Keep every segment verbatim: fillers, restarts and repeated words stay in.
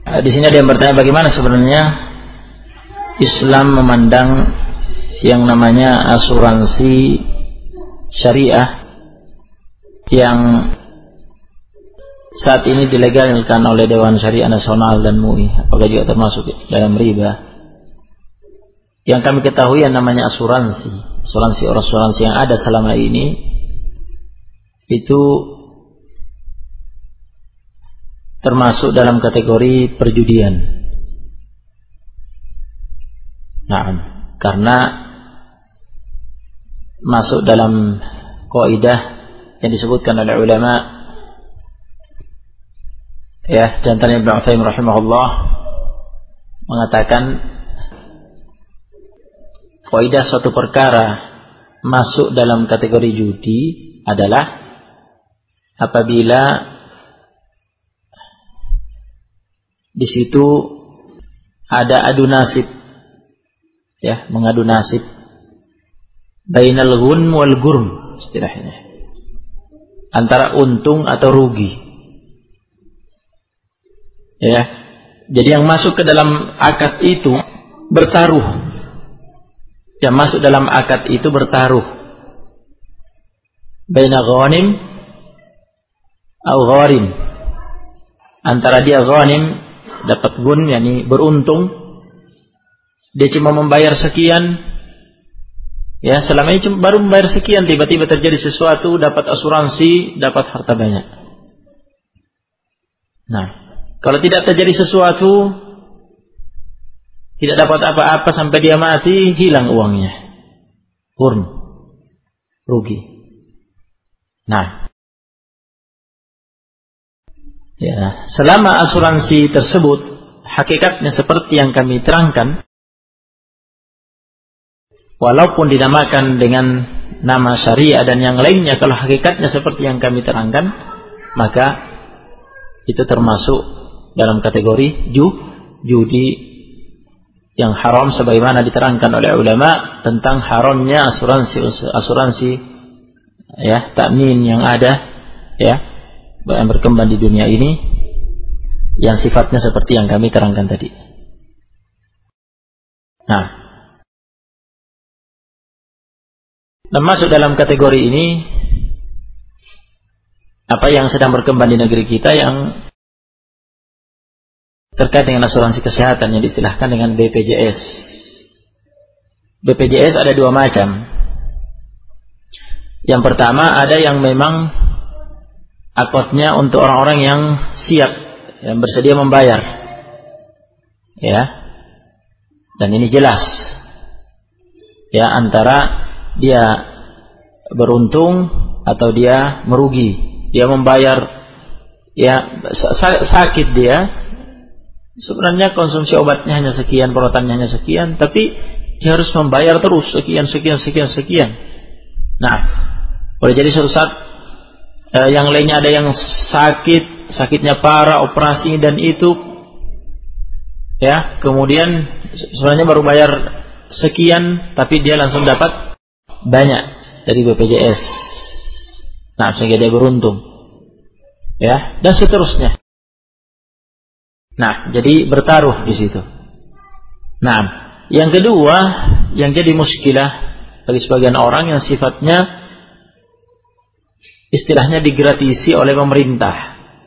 Di sini ada yang bertanya bagaimana sebenarnya Islam memandang yang namanya asuransi syariah yang saat ini dilegalkan oleh Dewan Syariah Nasional dan M U I, apakah juga termasuk dalam riba? Yang kami ketahui yang namanya asuransi, asuransi asuransi yang ada selama ini itu termasuk dalam kategori perjudian. Nah, karena masuk dalam kaidah yang disebutkan oleh ulama, ya, di antaranya Ibnu Utsaimin rahimahullah mengatakan kaidah suatu perkara masuk dalam kategori judi adalah apabila di situ ada adu nasib, ya, mengadu nasib bainal ghunm wal gurm istilahnya, antara untung atau rugi, ya. Jadi yang masuk ke dalam akad itu bertaruh, yang masuk dalam akad itu bertaruh baina ghanim atau gharim, antara dia ghanim dapat gun, yakni beruntung, dia cuma membayar sekian, ya, selama ini cuma baru membayar sekian, tiba-tiba terjadi sesuatu, dapat asuransi, dapat harta banyak. Nah, kalau tidak terjadi sesuatu, tidak dapat apa-apa sampai dia mati, hilang uangnya, kurn, rugi. Nah, ya, selama asuransi tersebut hakikatnya seperti yang kami terangkan, walaupun dinamakan dengan nama syariah dan yang lainnya, kalau hakikatnya seperti yang kami terangkan, maka itu termasuk dalam kategori ju, judi yang haram, sebagaimana diterangkan oleh ulama tentang haramnya asuransi asuransi ya, takmin yang ada, ya, yang berkembang di dunia ini, yang sifatnya seperti yang kami terangkan tadi. Nah, dan masuk dalam kategori ini apa yang sedang berkembang di negeri kita yang terkait dengan asuransi kesehatan yang diistilahkan dengan B P J S. B P J S ada dua macam. Yang pertama, ada yang memang akadnya untuk orang-orang yang siap, yang bersedia membayar, ya, dan ini jelas, ya, antara dia beruntung atau dia merugi, dia membayar, ya, sakit dia, sebenarnya konsumsi obatnya hanya sekian, perawatannya hanya sekian, tapi dia harus membayar terus sekian, sekian, sekian, sekian. Nah, boleh jadi suatu saat eh, yang lainnya ada yang sakit, sakitnya parah, operasi dan itu, ya, kemudian sebenarnya baru bayar sekian, tapi dia langsung dapat banyak dari B P J S. Nah, sehingga dia beruntung, ya, dan seterusnya. Nah, jadi bertaruh di situ. Nah, yang kedua yang jadi muskilah bagi sebagian orang yang sifatnya istilahnya digratisi oleh pemerintah.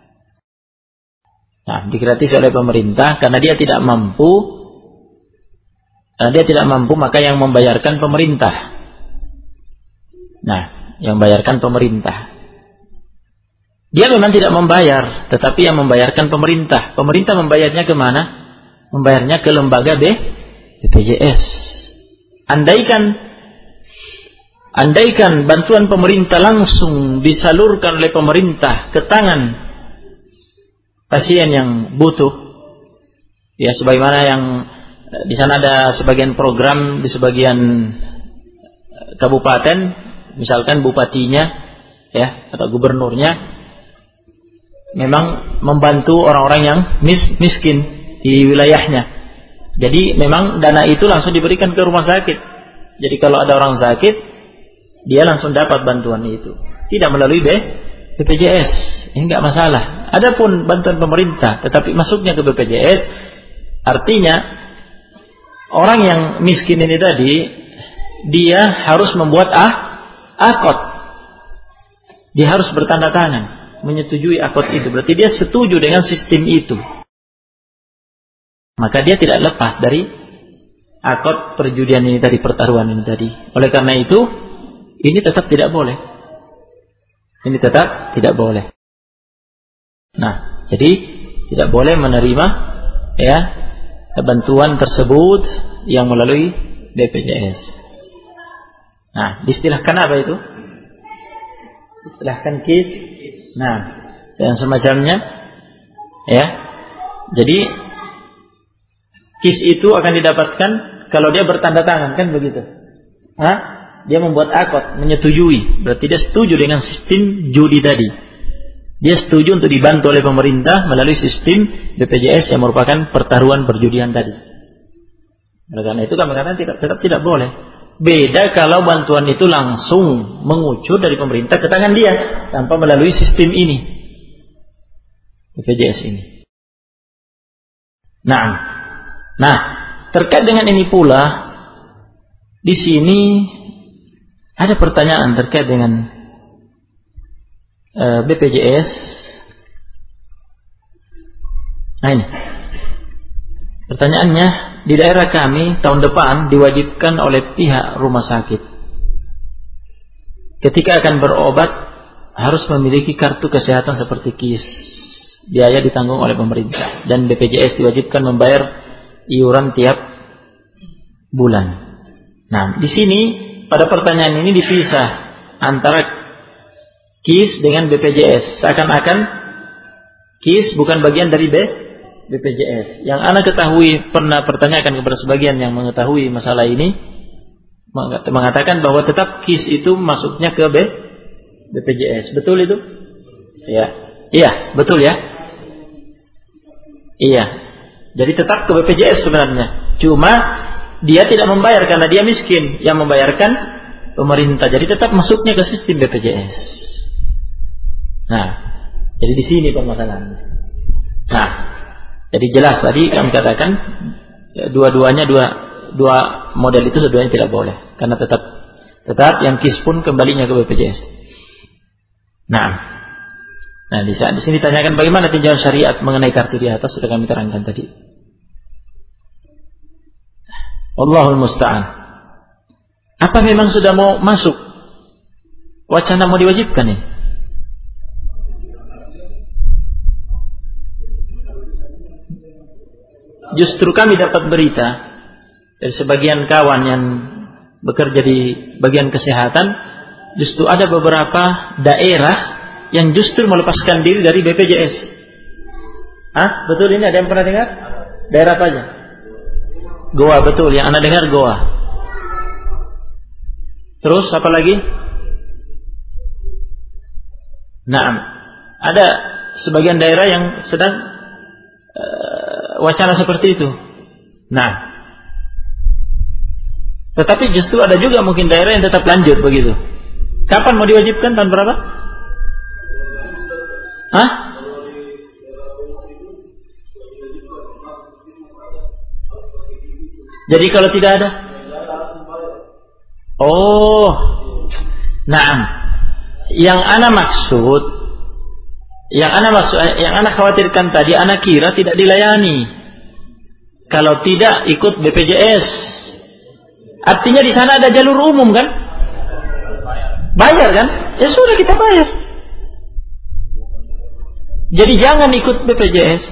Nah, digratisi oleh pemerintah karena dia tidak mampu, karena dia tidak mampu maka yang membayarkan pemerintah. Nah, yang membayarkan pemerintah. Dia memang tidak membayar, tetapi yang membayarkan pemerintah. Pemerintah membayarnya kemana? Membayarnya ke lembaga B P J S. Andaikan Andaikan bantuan pemerintah langsung disalurkan oleh pemerintah ke tangan pasien yang butuh, ya, sebagaimana yang di sana ada sebagian program di sebagian kabupaten, misalkan bupatinya, ya, atau gubernurnya memang membantu orang-orang yang mis, miskin di wilayahnya. Jadi memang dana itu langsung diberikan ke rumah sakit. Jadi kalau ada orang sakit, dia langsung dapat bantuan itu, tidak melalui B B P J S, ini enggak masalah. Adapun bantuan pemerintah tetapi masuknya ke B P J S, artinya orang yang miskin ini tadi dia harus membuat ah akad. Dia harus bertanda tangan menyetujui akad itu. Berarti dia setuju dengan sistem itu. Maka dia tidak lepas dari akad perjudian ini tadi, pertaruhan ini tadi. Oleh karena itu, ini tetap tidak boleh. Ini tetap tidak boleh. Nah, jadi tidak boleh menerima ya bantuan tersebut yang melalui B P J S. Nah, diistilahkan apa itu? Istilahkan kis. Nah, dan semacamnya ya. Jadi kis itu akan didapatkan kalau dia bertanda tangan, kan begitu? Hah? Dia membuat akad, menyetujui. Berarti dia setuju dengan sistem judi tadi. Dia setuju untuk dibantu oleh pemerintah melalui sistem B P J S yang merupakan pertaruhan perjudian tadi. Oleh karena itu kami katakan tidak, tetap tidak boleh. Beda kalau bantuan itu langsung mengucur dari pemerintah ke tangan dia tanpa melalui sistem ini, B P J S ini. Nah, nah terkait dengan ini pula di sini ada pertanyaan terkait dengan uh, B P J S. Nah ini pertanyaannya, di daerah kami tahun depan diwajibkan oleh pihak rumah sakit ketika akan berobat harus memiliki kartu kesehatan seperti KIS. Biaya ditanggung oleh pemerintah dan B P J S diwajibkan membayar iuran tiap bulan. Nah, di sini pada pertanyaan ini dipisah antara KIS dengan B P J S. Seakan-akan KIS bukan bagian dari B P J S. Yang ana ketahui, pernah pertanyakan kepada sebagian yang mengetahui masalah ini, mengatakan bahwa tetap KIS itu masuknya ke B P J S. Betul itu? Ya. Iya, betul ya? Iya. Jadi tetap ke B P J S sebenarnya. Cuma dia tidak membayar karena dia miskin. Yang membayarkan pemerintah. Jadi tetap masuknya ke sistem B P J S. Nah, jadi di sini permasalahannya. Nah, jadi jelas tadi kami katakan dua-duanya dua dua model itu seduanya tidak boleh karena tetap tetap yang KIS pun kembalinya ke B P J S. Nah, nah di saat di sini tanyakan bagaimana tinjauan syariat mengenai kartu di atas sudah kami terangkan tadi. Allahul musta'an. Apa memang sudah mau masuk wacana mau diwajibkan ini? Justru kami dapat berita dari sebagian kawan yang bekerja di bagian kesehatan, justru ada beberapa daerah yang justru melepaskan diri dari B P J S. Hah? Betul ini? Ada yang pernah dengar? Daerah apa aja? Goa, betul. Yang anda dengar Goa. Terus apa lagi? Nah, ada sebagian daerah yang sedang uh, wacana seperti itu. Nah, tetapi justru ada juga mungkin daerah yang tetap lanjut begitu. Kapan mau diwajibkan? Tahun berapa? Hah? Jadi kalau tidak ada? Oh, naam. Yang ana maksud, yang ana maksud, yang ana khawatirkan tadi, ana kira tidak dilayani. Kalau tidak ikut B P J S, artinya di sana ada jalur umum kan? Bayar kan? Ya sudah kita bayar. Jadi jangan ikut B P J S.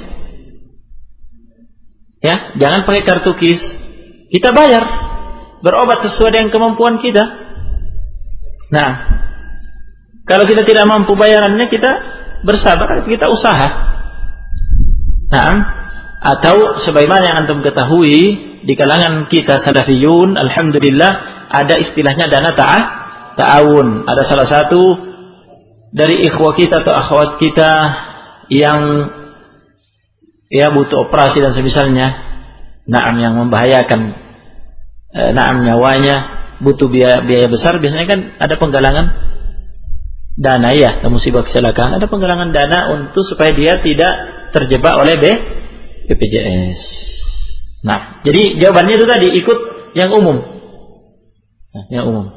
Ya, jangan pakai kartu KIS. Kita bayar, berobat sesuai dengan kemampuan kita. Nah, kalau kita tidak mampu bayarannya, kita bersabar, kita usaha. Nah, atau sebagaimana yang antum ketahui di kalangan kita salafiyun, alhamdulillah ada istilahnya dana ta'ah ta'awun. Ada salah satu dari ikhwah kita atau akhwat kita yang ya butuh operasi dan semisalnya, naam yang membahayakan naam nyawanya, butuh biaya, biaya besar, biasanya kan ada penggalangan dana ya, musibah kecelakaan, ada penggalangan dana untuk supaya dia tidak terjebak oleh B P J S. Nah, jadi jawabannya itu tadi ikut yang umum. Nah, yang umum.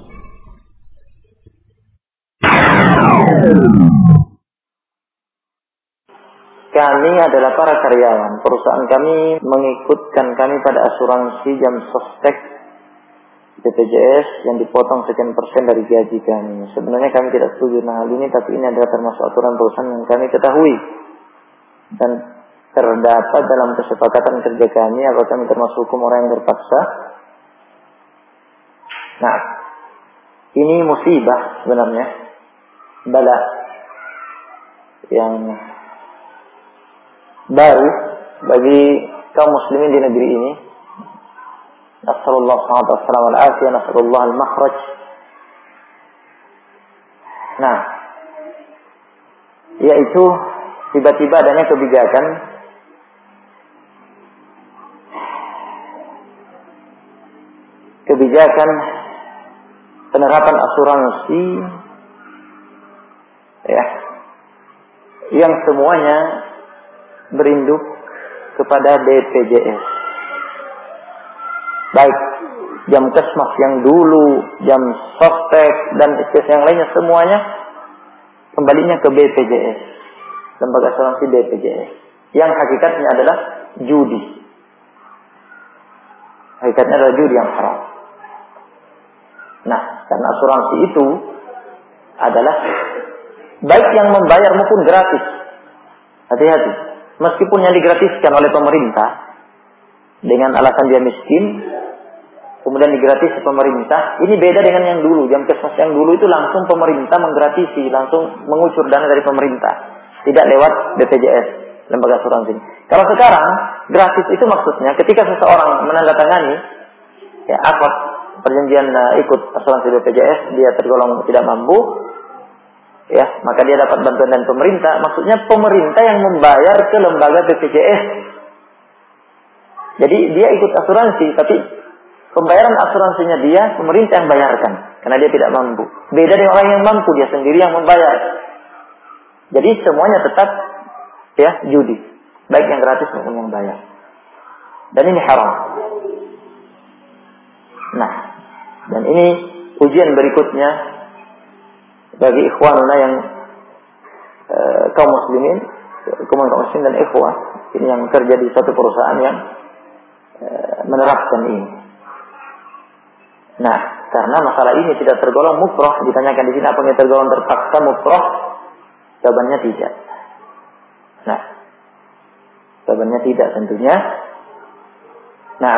Kami adalah para karyawan. Perusahaan kami mengikutkan kami pada asuransi jam sostek B P J S yang dipotong sekian persen dari gaji kami. Sebenarnya kami tidak setuju dengan hal ini, tapi ini adalah termasuk aturan perusahaan yang kami ketahui dan terdapat dalam kesepakatan kerja kami. Apakah kami termasuk hukum orang yang terpaksa? Nah, ini musibah sebenarnya, bala yang baru bagi kaum muslimin di negeri ini. Nasallallahu alaihi wasallam, nasallallahu al-makhraj. Nah, yaitu tiba-tiba adanya kebijakan kebijakan penerapan asuransi ya, yang semuanya berinduk kepada B P J S. Baik jam kesmas yang dulu, jam sostek dan istilah yang lainnya, semuanya kembalinya ke B P J S, lembaga asuransi B P J S, yang hakikatnya adalah judi. Hakikatnya adalah judi yang haram. Nah, karena asuransi itu adalah baik yang membayar maupun gratis. Hati-hati. Meskipun yang digratiskan oleh pemerintah dengan alasan dia miskin, kemudian digratis pemerintah, ini beda dengan yang dulu. Jam kesmas yang dulu itu langsung pemerintah menggratisi, langsung mengucur dana dari pemerintah, tidak lewat B P J S, lembaga asuransi. Kalau sekarang gratis itu maksudnya ketika seseorang menandatangani ya akad perjanjian uh, ikut asuransi B P J S, dia tergolong tidak mampu, ya, maka dia dapat bantuan dari pemerintah. Maksudnya pemerintah yang membayar ke lembaga B P J S. Jadi dia ikut asuransi, tapi pembayaran asuransinya dia, pemerintah yang bayarkan, karena dia tidak mampu. Beda dengan orang yang mampu, dia sendiri yang membayar. Jadi semuanya tetap ya judi, baik yang gratis maupun yang bayar. Dan ini haram. Nah, dan ini ujian berikutnya bagi ikhwanuna yang e, kaum muslimin, kaum muslimin dan ikhwah ini yang kerja di satu perusahaan yang e, menerapkan ini. Nah, karena masalah ini tidak tergolong mukrah, ditanyakan di sini apa yang tergolong terpaksa mukrah? Jawabannya tidak. Nah, jawabannya tidak tentunya. Nah,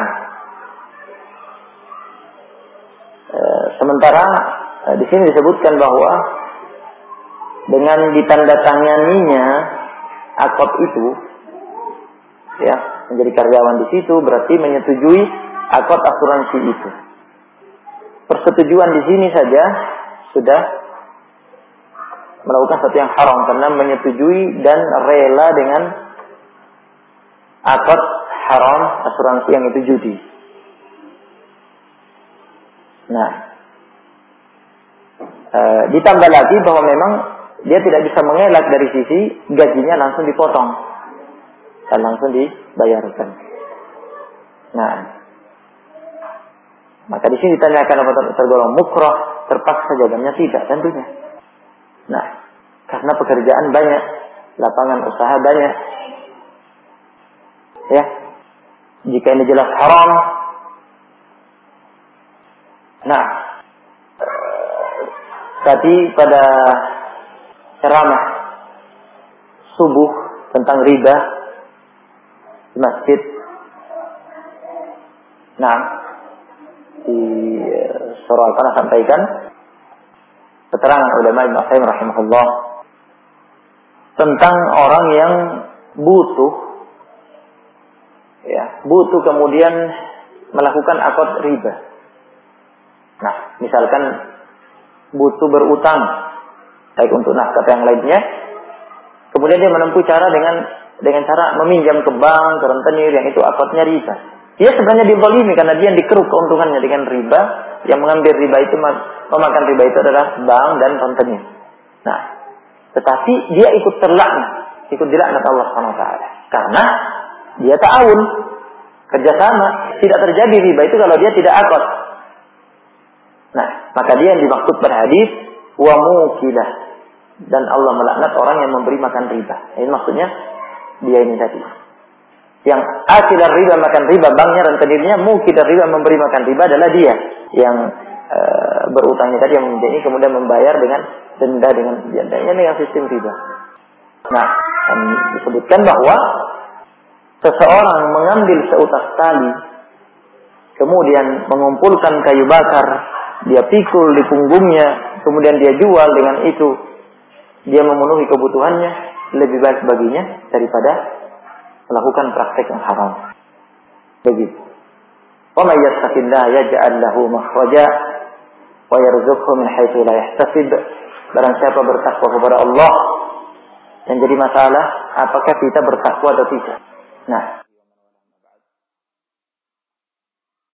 e, sementara di sini disebutkan bahwa dengan ditandatanganinya akad itu, ya, menjadi karyawan di situ berarti menyetujui akad asuransi itu. Persetujuan di sini saja sudah melakukan sesuatu yang haram karena menyetujui dan rela dengan akad haram asuransi yang itu judi. Nah, e, ditambah lagi bahwa memang dia tidak bisa mengelak dari sisi gajinya langsung dipotong dan langsung dibayarkan. Nah, maka di sini ditanyakan apakah tergolong mukrah, terpaksa, jawabannya tidak tentunya. Nah, karena pekerjaan banyak, lapangan usaha banyak, ya. Jika ini jelas haram, nah, tadi pada ceramah subuh tentang riba di masjid, nah, di surah Al-Qur'an sampaikan keterangan ulama Ibnu Qayyim rahimahullah tentang orang yang butuh, ya, butuh kemudian melakukan akad riba. Nah, misalkan butuh berutang, baik untuk nafkah yang lainnya, kemudian dia menempuh cara dengan dengan cara meminjam ke bank, ke rentenir, yang itu akadnya riba. Dia sebenarnya dizalimi karena dia yang dikeruk keuntungannya dengan riba. Yang mengambil riba itu, memakan riba itu adalah bank dan rentenir. Nah, tetapi dia ikut terlaknat, ikut dilaknat Allah Subhanahu wa taala. Karena dia ta'awun, kerjasama, tidak terjadi riba itu kalau dia tidak akad. Nah, maka dia yang dimaksud pada hadis wa mukilah, dan Allah melaknat orang yang memberi makan riba. Ini maksudnya dia ini tadi. Yang akilah riba, makan riba, banknya rentenirnya, mukilah riba, memberi makan riba adalah dia yang e, berutangnya tadi, yang menjadi kemudian membayar dengan denda dengan dendanya dengan sistem riba. Nah, dan disebutkan bahwa seseorang mengambil seutas tali, kemudian mengumpulkan kayu bakar, dia pikul di punggungnya, kemudian dia jual, dengan itu dia memenuhi kebutuhannya, lebih baik baginya daripada melakukan praktek yang haram. Begitu. Wa may yattaqillaha yaj'al lahu makhraja wa yarzuqhu min haitsu la yahtasib. Barang siapa bertakwa kepada Allah, yang jadi masalah apakah kita bertakwa atau tidak. Nah,